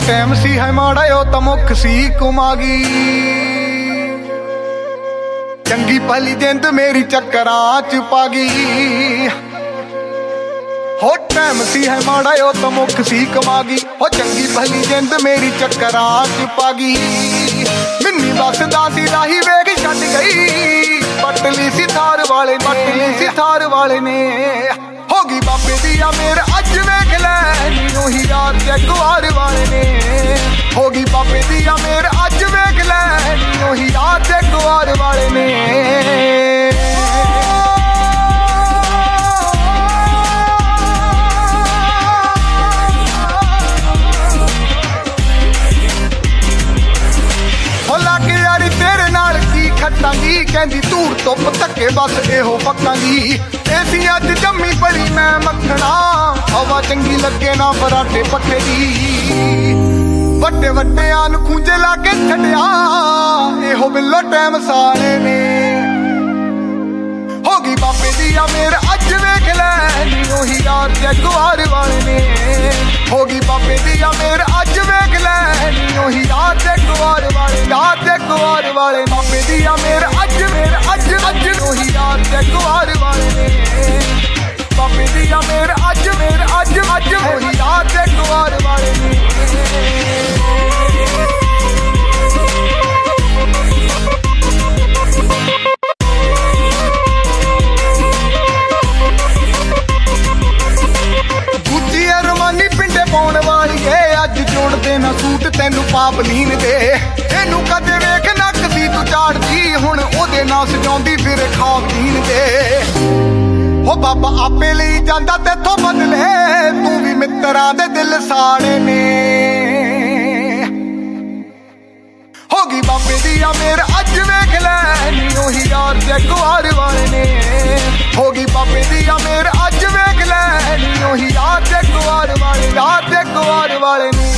time ਸੀ ਹੈ ਮਾੜਾ ਉਹ ਤਾਂ ਮੁੱਖ ਸੀ ਕੁਮਾਗੀ ਚੰਗੀ ਭਲੀ ਜਿੰਦ ਮੇਰੀ ਚੱਕਰਾਂ ਚ ਪਾ ਗਈ ਹੋ ਟਾਈਮ ਸੀ ਹੈ ਮਾੜਾ ਉਹ ਤਾਂ ਮੁੱਖ ਸੀ ਕਮਾਗੀ ਹੋ ਚੰਗੀ ਭਲੀ ਜਿੰਦ ਮੇਰੀ ਚੱਕਰਾਂ ਚ ਪਾ ਗਈ ਮਿੰਨੀ ਵਸਦਾ ਸੀ ਰਾਹੀ ਵੇਖ ਛੱਡ ਗਈ ਪਟਲੀ ਸੀ ਥਾਰ ਵਾਲੇ ਨੇ ਹੋ ਗਈ ਬਾਬੇ ਦੀ ਆ ਮੇਰ ਅੱਜ ਵੇਖ ਲੈ ਨੀ ਉਹੀ ਯਾਰ ਜਗਵਾਰ ਵਾਲੇ ਨੇ ਹੋ ਗਈ ਬਾਬੇ ਦੀ ਆ ਮੇਰ ਅੱਜ ਵੇਖ ਲੈ ਨੀ ਉਹੀ ਯਾਰ ਜਗਵਾਰ ਵਾਲੇ ਨੇ ਖੱਟਾਂਗੀ ਕਹਿੰਦੀ ਧੂੜ ਧੁੱਪ ਧੱਕੇ ਬਸ ਇਹੋ ਪੱਕਾਂਗੀ ਐਸੀ ਅੱਜ ਜੰਮੀ ਪੜੀ ਮੈਂ ਮੱਖਣਾ ਹਵਾ ਚੰਗੀ ਲੱਗੇ ਨਾ ਪਰਾਠੇ ਪੱਕੇ ਦੀ ਵੱਡਿਆਂ ਨੂੰ ਖੂੰਜੇ ਲਾ ਕੇ ਛੱਡਿਆ ਇਹੋ ਬਿੱਲੋ ਟਾਈਮ ਸਾਲੇ ਨੇ ਹੋ ਗਈ ਬਾਬੇ ਦੀ ਆ ਮੇਰ ਅੱਜ ਵੇਖ ਲੈ ਨੀ ਉਹੀ ਯਾਰ ਜਗਵਾਰ ਵਾਲੇ ਨੇ ਹੋ ਗਈ ਬਾਬੇ ਦੀ ਆ ਮੇਰ ਅੱਜ ਵੇਖ ਲੈ ਨੀ ਉਹੀ ਯਾਰ ਜਗਵਾਰ ਵਾਲੇ ਬਾਬੇ ਦੀ ਆ ਮੇਰ ਅੱਜ ਉਹੀ ਯਾਰ ਜਗਵਾਰ ਵਾਲੇ ਨੇ ਬਾਬੇ ਦੀ ਆ ਮੇਰ ਅੱਜ ਉਹੀ ਯਾਰ ਜਗਵਾਰ ਵਾਲੇ ਨੇ ਜੋੜਦੇ ਨਾ ਸੂਟ ਤੈਨੂੰ ਪਾਪਲੀਨ ਦੇ ਇਹਨੂੰ ਕਦੇ ਵੇਖ ਨੱਕ ਦੀ ਤੂੰ ਝਾੜਦੀ ਹੁਣ ਉਹਦੇ ਨਾਲ ਸਜਾਉਂਦੀ ਫਿਰ ਖਾਬਦੀਨ ਦੇ ਹੋ ਬਾਬਾ ਆਪੇ ਲਈ ਜਾਂਦਾ ਤੇਥੋਂ ਬਦਲੇ ਤੂੰ ਵੀ ਮਿੱਤਰਾਂ ਦੇ ਦਿਲ ਸਾੜੇ ਨੇ ਹੋ ਗਈ ਬਾਬੇ ਦੀ ਆ ਮੇਰ ਅੱਜ ਵੇਖ ਲੈ ਨੀ ਉਹੀ ਯਾਰ ਜਗਵਾਰ ਵਾਲੇ ਨੇ ਹੋ ਗਈ ਬਾਬੇ ਦੀ ਆ ਮੇਰ ਅੱਜ ਵੇਖ ਲੈ ਨੀ ਉਹੀ ਯਾਰ ਜਗਵਾਰ ਵਾਲੇ ਨੇ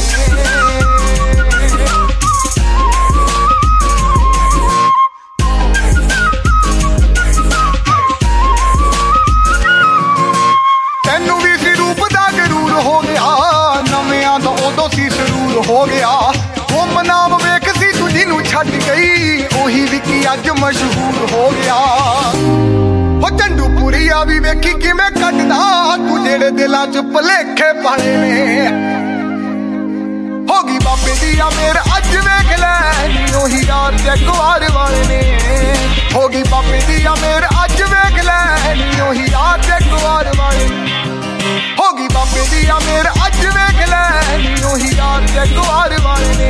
ਤੈਨੂੰ ਵੀ ਸੀ ਰੂਪ ਦਾ ਗਰੂਰ ਹੋ ਗਿਆ ਨਵਿਆਂ ਦਾ ਉਦੋਂ ਸੀ ਸਰੂਰ ਹੋ ਗਿਆ ਗੁੰਮ ਨਾਮ ਵੇਖ ਸੀ ਤੂੰ ਜਿਹਨੂੰ ਛੱਡ ਗਈ ਉਹੀ ਵਿਕੀ ਅੱਜ ਮਸ਼ਹੂਰ ਹੋ ਗਿਆ ਹੋ ਝੰਡੂਪੁਰੀਆ ਵੀ ਵੇਖੀ ਕਿਵੇਂ ਕੱਢਦਾ ਤੂੰ ਜਿਹੜੇ ਦਿਲਾਂ 'ਚ ਭੁਲੇਖੇ ਪਾਏ ਨੇ ਹੋ ਗਈ ਬਾਬੇ ਦੀ ਆ ਮੇਰ ਅੱਜ ਵੇਖ ਲੈ ਨੀ ਉਹੀ ਯਾਰ ਜਗਵਾਰ ਵਾਲੇ ਨੇ ਹੋ ਗਈ ਬਾਬੇ ਦੀ ਆ ਮੇਰ ਅੱਜ ਵੇਖ ਲੈ ਨੀ ਉਹੀ ਯਾਰ ਜਗਵਾਰ ਵਾਲੇ ਹੋ ਗਈ ਬਾਬੇ ਦੀ ਆ ਮੇਰ ਅੱਜ ਵੇਖ ਲੈ ਨੀ ਉਹੀ ਯਾਰ ਜਗਵਾਰ ਵਾਲੇ